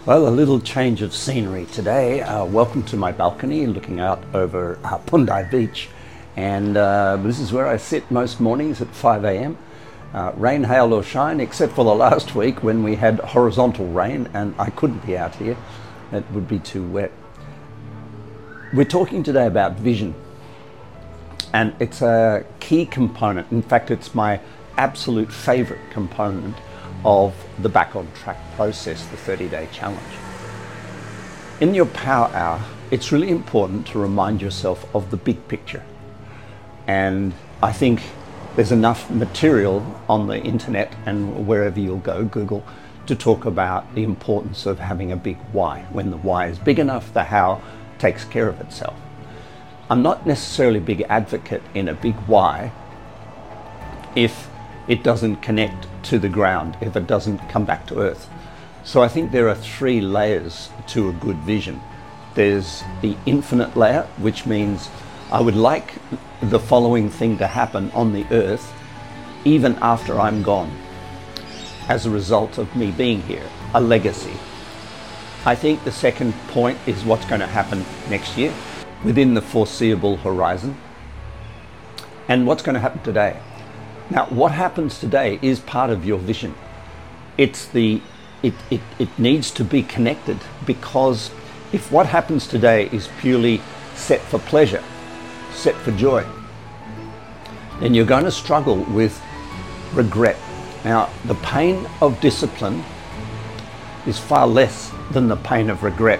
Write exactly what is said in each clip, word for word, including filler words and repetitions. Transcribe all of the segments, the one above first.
Well, a little change of scenery today. Uh, welcome to my balcony looking out over uh, Pundai Beach. And uh, this is where I sit most mornings at five a m. Uh, rain, hail or shine, except for the last week when we had horizontal rain and I couldn't be out here. It would be too wet. We're talking today about vision. And it's a key component. In fact, it's my absolute favorite component of the Back on Track process, the thirty day challenge. In your power hour, it's really important to remind yourself of the big picture. And I think there's enough material on the internet and wherever you'll go, Google, to talk about the importance of having a big why. When the why is big enough, the how takes care of itself. I'm not necessarily a big advocate in a big why if it doesn't connect to the ground, if it doesn't come back to earth. So I think there are three layers to a good vision. There's the infinite layer, which means I would like the following thing to happen on the earth even after I'm gone, as a result of me being here, a legacy. I think the second point is what's going to happen next year, within the foreseeable horizon, and what's going to happen today. Now, what happens today is part of your vision. It's the, it, it, it needs to be connected, because if what happens today is purely set for pleasure, set for joy, then you're going to struggle with regret. Now, the pain of discipline is far less than the pain of regret.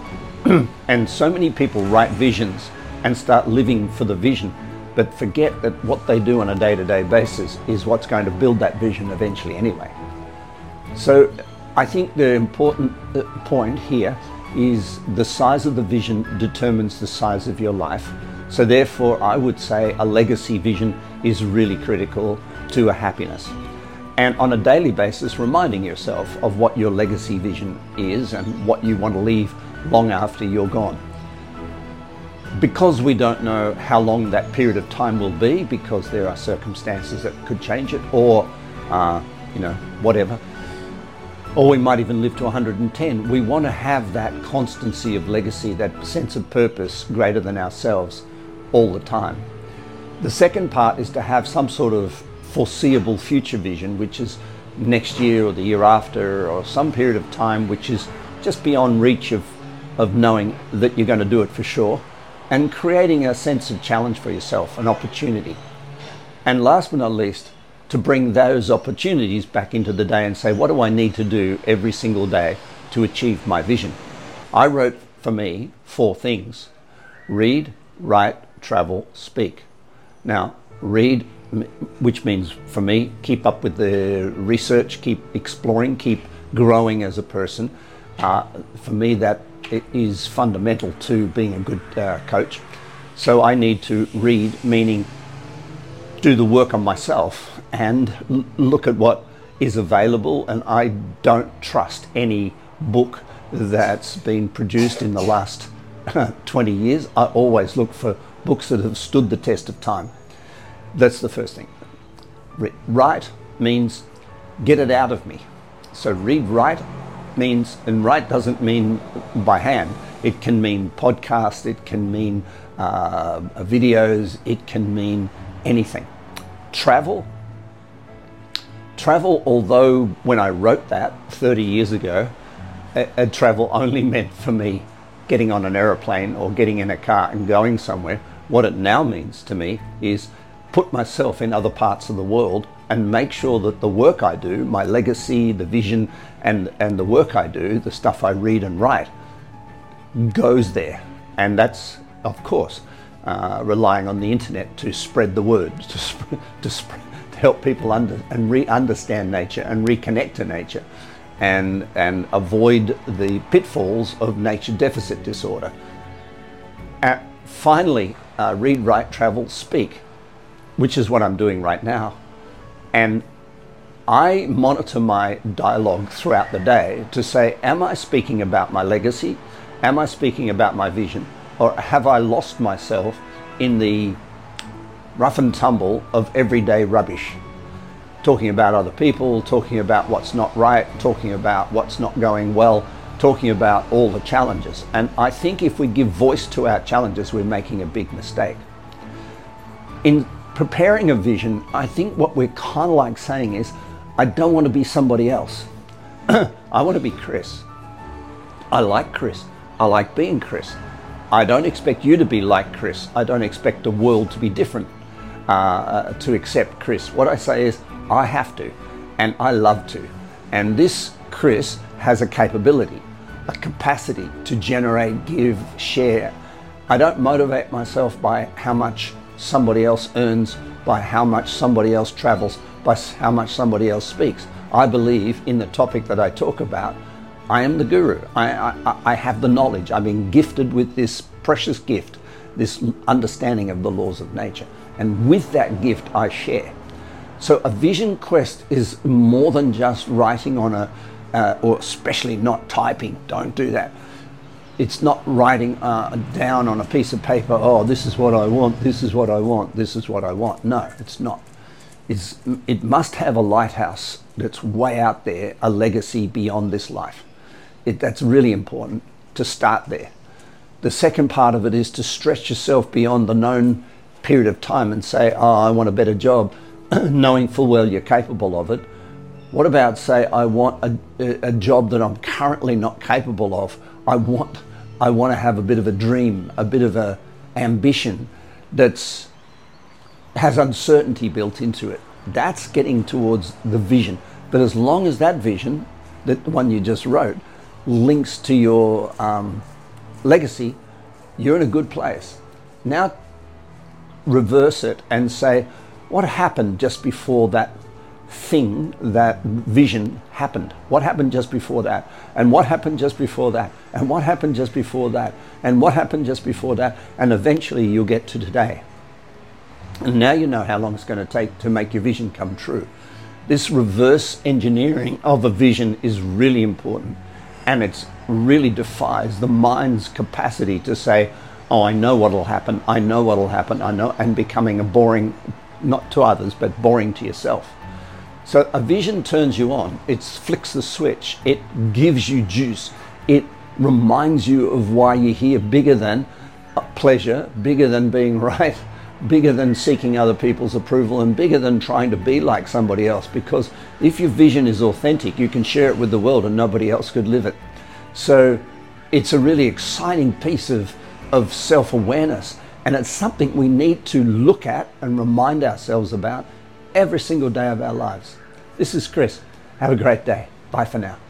And so many people write visions and start living for the vision, but forget that what they do on a day-to-day basis is what's going to build that vision eventually anyway. So I think the important point here is the size of the vision determines the size of your life. So therefore, I would say a legacy vision is really critical to a happiness. And on a daily basis, reminding yourself of what your legacy vision is and what you want to leave long after you're gone. Because we don't know how long that period of time will be, because there are circumstances that could change it, or uh, you know, whatever, or we might even live to one hundred and ten. We want to have that constancy of legacy, that sense of purpose greater than ourselves all the time. The second part is to have some sort of foreseeable future vision, which is next year or the year after, or some period of time which is just beyond reach of, of knowing that you're going to do it for sure, and creating a sense of challenge for yourself, an opportunity. And last but not least, to bring those opportunities back into the day and say, what do I need to do every single day to achieve my vision? I wrote for me four things: read, write, travel, speak. Now, read, which means for me, keep up with the research, keep exploring, keep growing as a person. Uh, for me, that it is fundamental to being a good uh, coach. So I need to read, meaning do the work on myself and l- look at what is available. And I don't trust any book that's been produced in the last twenty years. I always look for books that have stood the test of time. That's the first thing. Re- write means get it out of me. So read, write means, and write doesn't mean by hand. It can mean podcast, it can mean uh, videos, it can mean anything. Travel. Travel, although when I wrote that thirty years ago, a, a travel only meant for me getting on an aeroplane or getting in a car and going somewhere. What it now means to me is put myself in other parts of the world and make sure that the work I do, my legacy, the vision, and, and the work I do, the stuff I read and write, goes there. And that's, of course, uh, relying on the internet to spread the word, to, sp- to, sp- to help people under and re-understand nature and reconnect to nature, and, and avoid the pitfalls of nature deficit disorder. Uh, finally, uh, read, write, travel, speak, which is what I'm doing right now. And I monitor my dialogue throughout the day to say, am I speaking about my legacy? Am I speaking about my vision? Or have I lost myself in the rough and tumble of everyday rubbish? Talking about other people, talking about what's not right, talking about what's not going well, talking about all the challenges. And I think if we give voice to our challenges, we're making a big mistake. In preparing a vision, I think what we're kind of like saying is, I don't want to be somebody else. I want to be Chris. I like Chris. I like being Chris. I don't expect you to be like Chris. I don't expect the world to be different uh, to accept Chris. What I say is, I have to, and I love to. And this Chris has a capability, a capacity to generate, give, share. I don't motivate myself by how much somebody else earns, by how much somebody else travels, by how much somebody else speaks. I believe in the topic that I talk about. I am the guru. I, I, I have the knowledge. I've been gifted with this precious gift, this understanding of the laws of nature. And with that gift, I share. So a vision quest is more than just writing on a, uh, or especially not typing. Don't do that. It's not writing uh, down on a piece of paper, oh, this is what I want, this is what I want, this is what I want. No, it's not. It's, it must have a lighthouse that's way out there, a legacy beyond this life. It, that's really important to start there. The second part of it is to stretch yourself beyond the known period of time and say, oh, I want a better job, knowing full well you're capable of it. What about, say, I want a, a job that I'm currently not capable of. I want, I want to have a bit of a dream, a bit of a ambition that's has uncertainty built into it. That's getting towards the vision. But as long as that vision, that one you just wrote, links to your um, legacy, you're in a good place. Now reverse it and say, what happened just before that thing, that vision happened? What happened just before that? And what happened just before that? And what happened just before that? And what happened just before that? And eventually you'll get to today. And now you know how long it's going to take to make your vision come true. This reverse engineering of a vision is really important. And it really defies the mind's capacity to say, oh, I know what'll happen, I know what'll happen, I know, and becoming a boring, not to others, but boring to yourself. So a vision turns you on, it flicks the switch, it gives you juice, it reminds you of why you're here, bigger than pleasure, bigger than being right, bigger than seeking other people's approval, and bigger than trying to be like somebody else. Because if your vision is authentic, you can share it with the world and nobody else could live it. So it's a really exciting piece of, of self-awareness, and it's something we need to look at and remind ourselves about every single day of our lives. This is Chris. Have a great day. Bye for now.